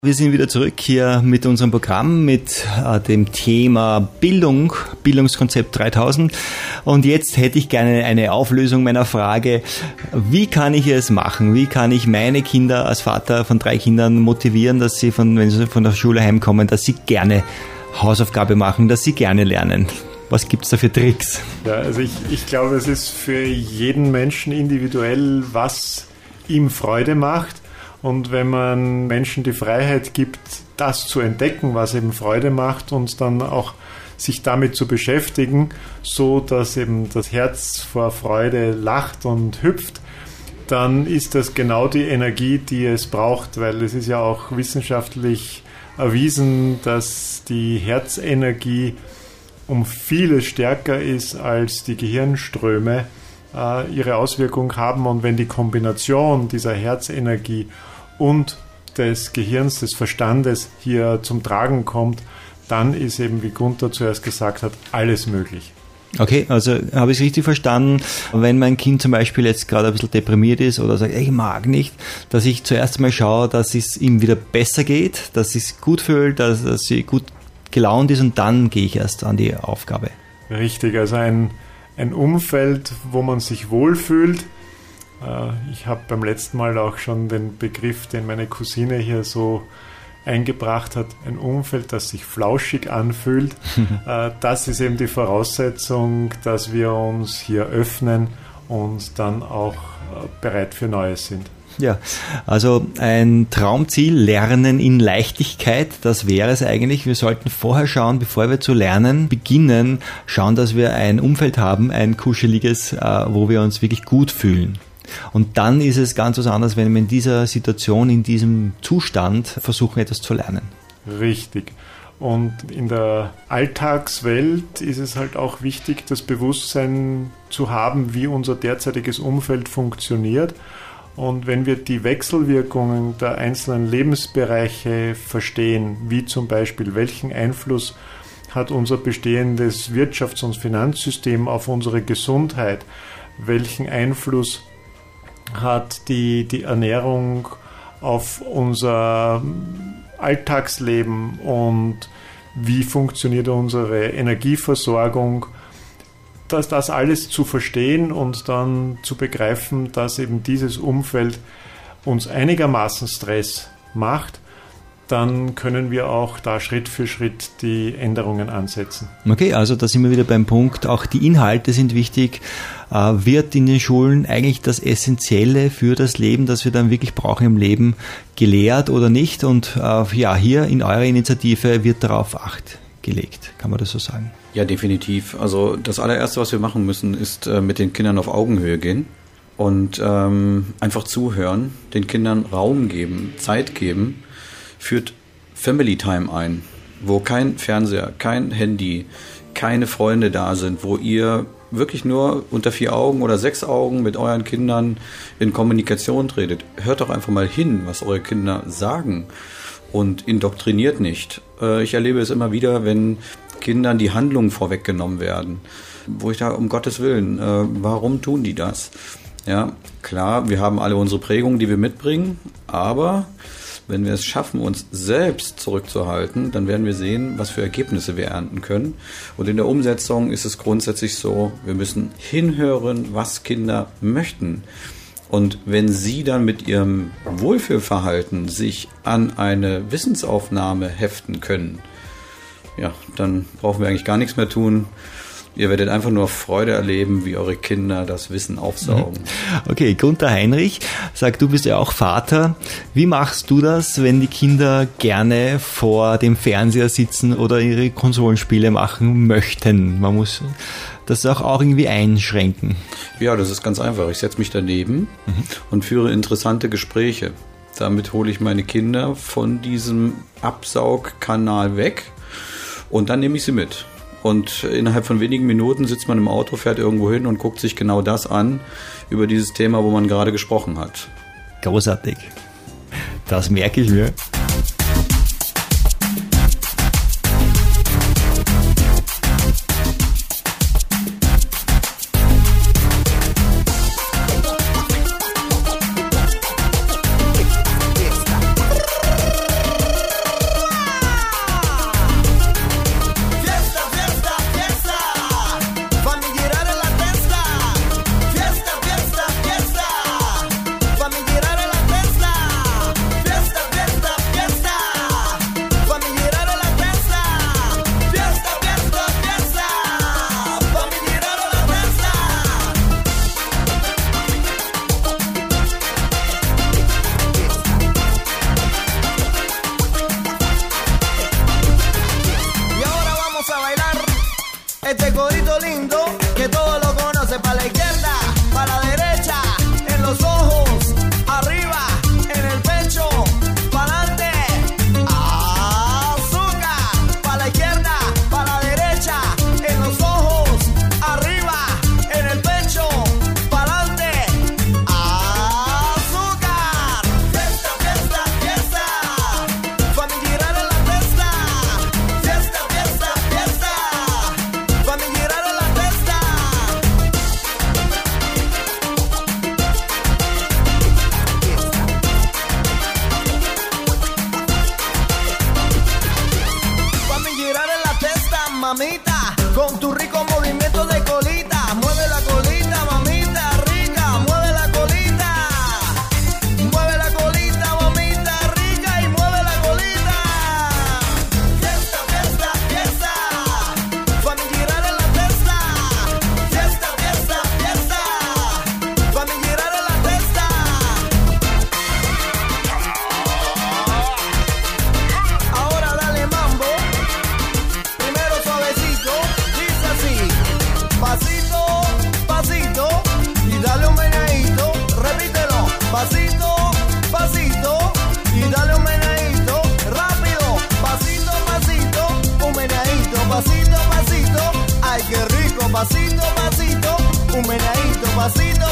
Wir sind wieder zurück hier mit unserem Programm, mit dem Thema Bildung, Bildungskonzept 3000. Und jetzt hätte ich gerne eine Auflösung meiner Frage, wie kann ich es machen? Wie kann ich meine Kinder als Vater von 3 Kindern motivieren, dass sie, wenn sie von der Schule heimkommen, dass sie gerne Hausaufgabe machen, dass sie gerne lernen? Was gibt es da für Tricks? Ja, also ich glaube, es ist für jeden Menschen individuell, was ihm Freude macht. Und wenn man Menschen die Freiheit gibt, das zu entdecken, was eben Freude macht und dann auch sich damit zu beschäftigen, so dass eben das Herz vor Freude lacht und hüpft, dann ist das genau die Energie, die es braucht, weil es ist ja auch wissenschaftlich erwiesen, dass die Herzenergie um vieles stärker ist als die Gehirnströme, ihre Auswirkung haben. Und wenn die Kombination dieser Herzenergie und des Gehirns, des Verstandes hier zum Tragen kommt, dann ist eben, wie Gunther zuerst gesagt hat, alles möglich. Okay, also habe ich es richtig verstanden, wenn mein Kind zum Beispiel jetzt gerade ein bisschen deprimiert ist oder sagt, ich mag nicht, dass ich zuerst mal schaue, dass es ihm wieder besser geht, dass es sich gut fühlt, dass sie gut gelaunt ist und dann gehe ich erst an die Aufgabe. Richtig, also ein Umfeld, wo man sich wohlfühlt. Ich habe beim letzten Mal auch schon den Begriff, den meine Cousine hier so eingebracht hat, ein Umfeld, das sich flauschig anfühlt. Das ist eben die Voraussetzung, dass wir uns hier öffnen und dann auch bereit für Neues sind. Ja, also ein Traumziel, Lernen in Leichtigkeit, das wäre es eigentlich. Wir sollten vorher schauen, bevor wir zu lernen beginnen, schauen, dass wir ein Umfeld haben, ein kuscheliges, wo wir uns wirklich gut fühlen. Und dann ist es ganz was anderes, wenn wir in dieser Situation, in diesem Zustand versuchen, etwas zu lernen. Richtig. Und in der Alltagswelt ist es halt auch wichtig, das Bewusstsein zu haben, wie unser derzeitiges Umfeld funktioniert. Und wenn wir die Wechselwirkungen der einzelnen Lebensbereiche verstehen, wie zum Beispiel, welchen Einfluss hat unser bestehendes Wirtschafts- und Finanzsystem auf unsere Gesundheit, welchen Einfluss hat die Ernährung auf unser Alltagsleben und wie funktioniert unsere Energieversorgung, das alles zu verstehen und dann zu begreifen, dass eben dieses Umfeld uns einigermaßen Stress macht, dann können wir auch da Schritt für Schritt die Änderungen ansetzen. Okay, also da sind wir wieder beim Punkt, auch die Inhalte sind wichtig. Wird in den Schulen eigentlich das Essentielle für das Leben, das wir dann wirklich brauchen im Leben, gelehrt oder nicht? Und ja, hier in eurer Initiative wird darauf Acht gelegt. Kann man das so sagen? Ja, definitiv. Also das allererste, was wir machen müssen, ist mit den Kindern auf Augenhöhe gehen und einfach zuhören, den Kindern Raum geben, Zeit geben, führt Family Time ein, wo kein Fernseher, kein Handy, keine Freunde da sind, wo ihr wirklich nur unter 4 Augen oder 6 Augen mit euren Kindern in Kommunikation tretet. Hört doch einfach mal hin, was eure Kinder sagen und indoktriniert nicht. Ich erlebe es immer wieder, wenn Kindern die Handlungen vorweggenommen werden, wo ich da, um Gottes Willen, warum tun die das? Ja, klar, wir haben alle unsere Prägungen, die wir mitbringen, aber wenn wir es schaffen, uns selbst zurückzuhalten, dann werden wir sehen, was für Ergebnisse wir ernten können. Und in der Umsetzung ist es grundsätzlich so, wir müssen hinhören, was Kinder möchten. Und wenn sie dann mit ihrem Wohlfühlverhalten sich an eine Wissensaufnahme heften können, ja, dann brauchen wir eigentlich gar nichts mehr tun. Ihr werdet einfach nur Freude erleben, wie eure Kinder das Wissen aufsaugen. Okay, Gunther Heinrich, sag, du bist ja auch Vater. Wie machst du das, wenn die Kinder gerne vor dem Fernseher sitzen oder ihre Konsolenspiele machen möchten? Man muss das auch irgendwie einschränken. Ja, das ist ganz einfach. Ich setze mich daneben und führe interessante Gespräche. Damit hole ich meine Kinder von diesem Absaugkanal weg und dann nehme ich sie mit. Und innerhalb von wenigen Minuten sitzt man im Auto, fährt irgendwo hin und guckt sich genau das an über dieses Thema, wo man gerade gesprochen hat. Großartig. Das merke ich mir. Este corito lindo que todo lo conoce, para la izquierda, para la derecha, en los ojos, arriba, en el pecho, para adelante, azúcar, para la izquierda, para la derecha, en los ojos, arriba, en el pecho, para adelante, azúcar. Fiesta, fiesta, fiesta, pa' mi girar en la testa. Fiesta, fiesta, fiesta, pa' mi girar en la testa. Pa' mi girar en la testa, mamita, con tu rico movimiento de colita. Mueve la colita, mamita rica, mueve la colita. Mueve la colita, mamita rica, y mueve la colita. Fiesta, fiesta, fiesta, pa' mi girar en la testa. Fiesta, fiesta, fiesta, pa' mi girar en la testa. Ahora dale mambo, primero suavecito, dice así. Pasito, pasito, y dale un meneadito, repítelo. Pasito, pasito, y dale un meneadito, rápido. Pasito, pasito, un meneadito, pasito, pasito, ay qué rico. Pasito, pasito, un meneadito, pasito,